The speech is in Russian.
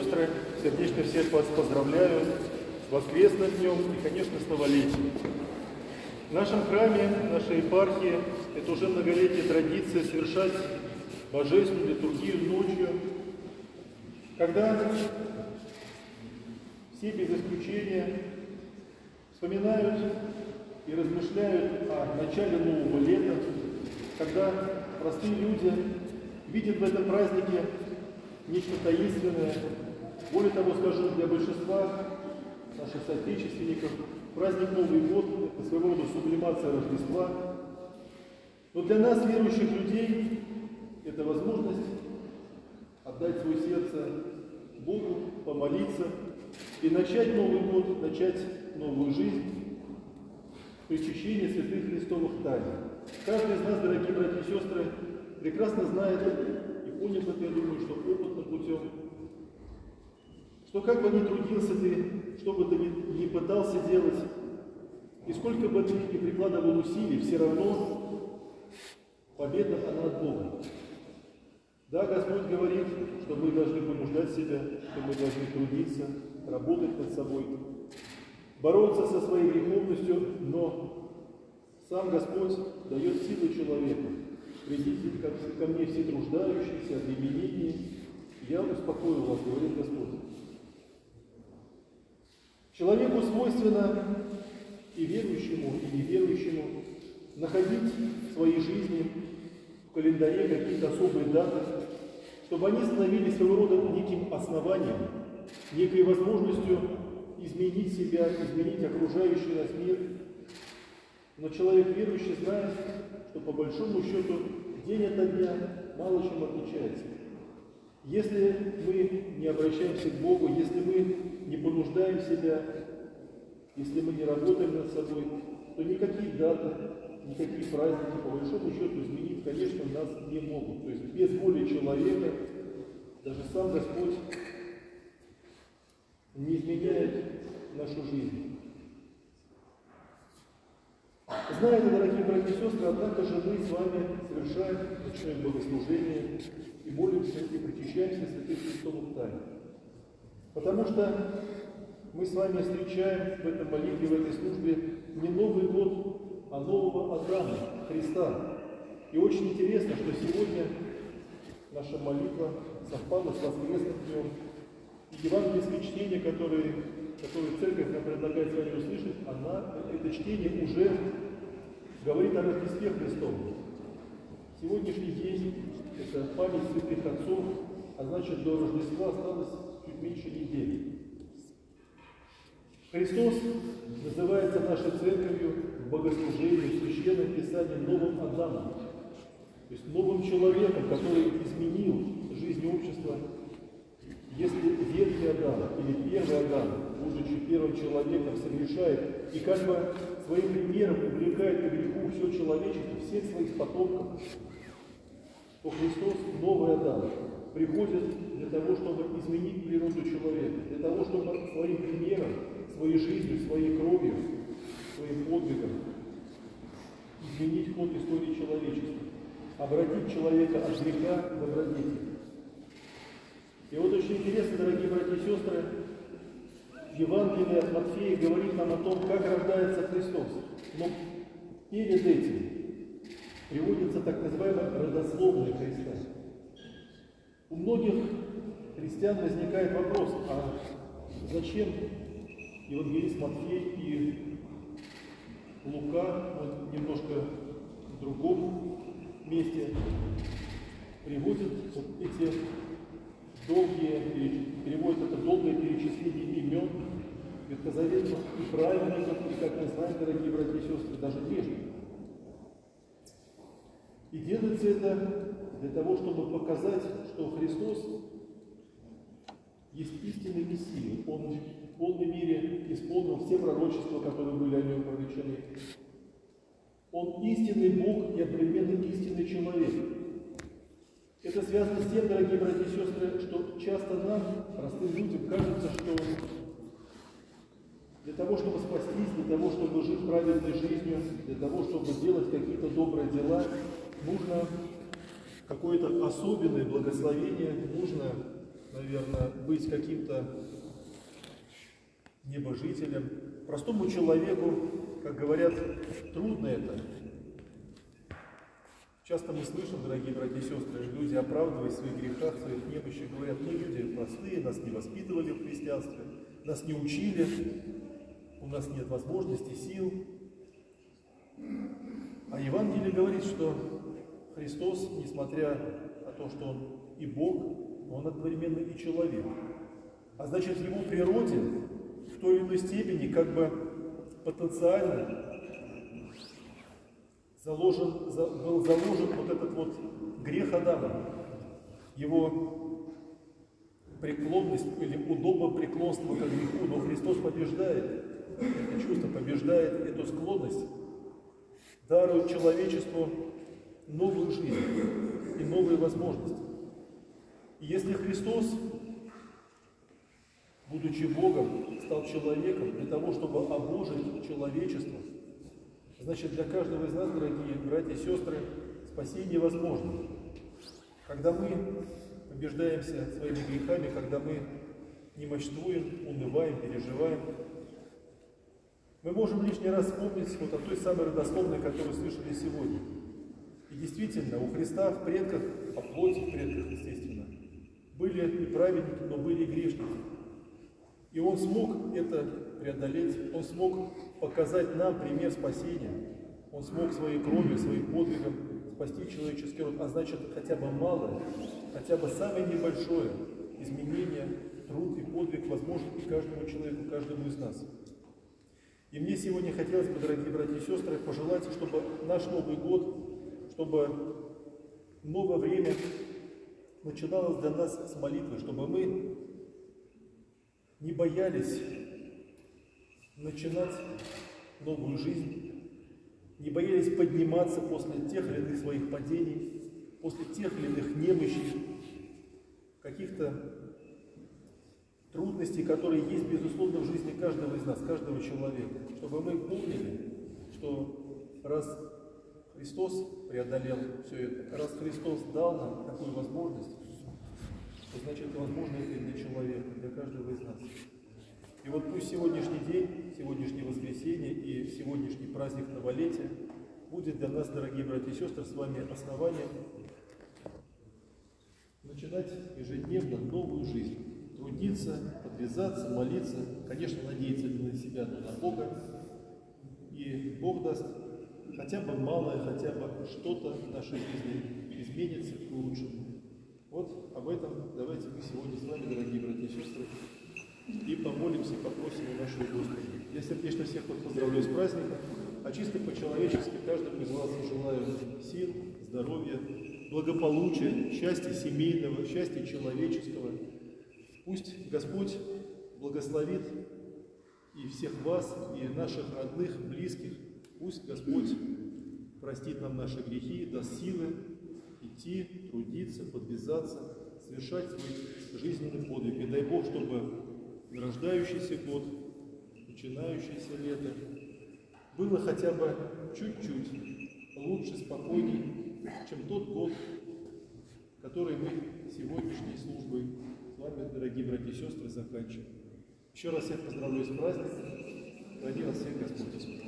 сестры, сердечно всех вас поздравляю с воскресным днем и, конечно, с новолетием. В нашем храме, в нашей епархии, это уже многолетняя традиция совершать божественную литургию ночью, когда все без исключения вспоминают и размышляют о начале нового лета, когда простые люди видят в этом празднике нечто таинственное. Более того, скажу, для большинства наших соотечественников праздник Новый год – это своего рода сублимация Рождества. Но для нас, верующих людей, это возможность отдать свое сердце Богу, помолиться и начать Новый год, начать новую жизнь в причащении святых Христовых тайн. Каждый из нас, дорогие братья и сестры, прекрасно знает и понял это, я думаю, что опытным путем, что как бы ни трудился ты, что бы ты ни пытался делать, и сколько бы ты ни прикладывал усилий, все равно победа она от Бога. Да, Господь говорит, что мы должны понуждать себя, что мы должны трудиться, работать над собой, бороться со своей греховностью, но сам Господь дает силы человеку. Придите ко мне все труждающиеся, обремененные, я успокою вас, говорит Господь. Человеку свойственно и верующему, и неверующему находить в своей жизни в календаре какие-то особые даты, чтобы они становились своего рода неким основанием, некой возможностью изменить себя, изменить окружающий нас мир. Но человек верующий знает, что по большому счету день ото дня мало чем отличается. Если мы не обращаемся к Богу, если мы не понуждаем себя, если мы не работаем над собой, то никакие даты, никакие праздники по большому счету изменить, конечно, нас не могут. То есть без воли человека даже сам Господь не изменяет нашу жизнь. Зная это, дорогие братья и сестры, однако же мы с вами совершаем ночное богослужение и молимся, и причащаемся святых Христовых тайн. Потому что мы с вами встречаем в этом молитве, в этой службе не Новый год, а нового Адама, Христа. И очень интересно, что сегодня наша молитва совпала с воскресным днем. И евангельское чтение, которое Церковь нам предлагает с вами услышать, это чтение уже говорит о Рождестве Христовом. Сегодняшний день – это память святых отцов, а значит, до Рождества осталось чуть меньше недели. Христос называется нашей Церковью в богослужении, в Священном Писании новым Адамом, то есть новым человеком, который изменил жизнь общества. Если ветхий Адам или первый Адам, будучи первым человеком, согрешает и как бы своим примером увлекает к греху все человечество, всех своих потомков, то Христос, новый Адам, приходит для того, чтобы изменить природу человека, для того, чтобы своим примером, своей жизнью, своей кровью, своим подвигом изменить ход истории человечества, обратить человека от греха к добродетели. И вот очень интересно, дорогие братья и сестры, Евангелие от Матфея говорит нам о том, как рождается Христос. Но перед этим приводится так называемая родословная Христа. У многих христиан возникает вопрос, а зачем евангелист Матфей и Лука, немножко в другом месте, приводят вот эти переводят это долгое перечисление имен ветхозаветных и праведников, и, как мы знаем, дорогие братья и сестры, даже грешников. И делается это для того, чтобы показать, что Христос есть истинный Мессия. Он в полной мере исполнил все пророчества, которые были о нем пророчены. Он истинный Бог и одновременно истинный человек. Это связано с тем, дорогие братья и сестры, что часто нам, простым людям, кажется, что для того, чтобы спастись, для того, чтобы жить праведной жизнью, для того, чтобы делать какие-то добрые дела, нужно какое-то особенное благословение, нужно наверное, быть каким-то небожителем. Простому человеку, как говорят, трудно это. Часто мы слышим, дорогие братья и сестры, люди, оправдываясь в своих грехах, в своих немощах, говорят: мы люди простые, нас не воспитывали в христианстве, нас не учили, у нас нет возможностей, сил. А Евангелие говорит, что Христос, несмотря на то, что Он и Бог, Он одновременно и человек. А значит, в Его природе в той или иной степени как бы потенциально был заложен вот этот вот грех Адама, его преклонность или удобопреклонство к греху, но Христос побеждает это чувство, побеждает эту склонность, дарует человечеству новую жизнь и новые возможности. И если Христос, будучи Богом, стал человеком для того, чтобы обожить человечество, значит, для каждого из нас, дорогие братья и сестры, спасение возможно. Когда мы побеждаемся своими грехами, когда мы немощствуем, унываем, переживаем, мы можем лишний раз вспомнить вот о той самой родословной, которую слышали сегодня. И действительно, у Христа в предках, по плоти в предках, естественно, были и праведники, но были и грешники. И Он смог это преодолеть, Он смог показать нам пример спасения. Он смог своей кровью, своим подвигом спасти человеческий род. А значит, хотя бы малое, хотя бы самое небольшое изменение, труд и подвиг возможен и каждому человеку, каждому из нас. И мне сегодня хотелось бы, дорогие братья и сестры, пожелать, чтобы наш Новый год, чтобы новое время начиналось для нас с молитвы, чтобы мы не боялись начинать новую жизнь, не боялись подниматься после тех или иных своих падений, после тех или иных немощей, каких-то трудностей, которые есть, безусловно, в жизни каждого из нас, каждого человека. Чтобы мы помнили, что раз Христос преодолел все это, раз Христос дал нам такую возможность, то значит, возможно это и для человека, для каждого из нас. И вот пусть сегодняшний день, сегодняшнее воскресенье и сегодняшний праздник новолетия будет для нас, дорогие братья и сестры, с вами основанием начинать ежедневно новую жизнь, трудиться, подвязаться, молиться, конечно, надеяться не на себя, но на Бога. И Бог даст хотя бы малое, хотя бы что-то в нашей жизни изменится к лучшему. Вот об этом давайте мы сегодня с вами, дорогие братья и сестры, и помолимся, попросим у нашего Господа. Я сердечно всех вас поздравляю с праздником, а чисто по-человечески каждому из вас желаю сил, здоровья, благополучия, счастья семейного, счастья человеческого. Пусть Господь благословит и всех вас, и наших родных, близких. Пусть Господь простит нам наши грехи, даст силы идти, трудиться, подвязаться, совершать свой жизненный подвиг. И дай Бог, чтобы нарождающийся год, начинающееся лето было хотя бы чуть-чуть лучше, спокойней, чем тот год, который мы сегодняшней службой с вами, дорогие братья и сестры, заканчиваем. Еще раз всех поздравляю с праздником. Храни вас всех Господь.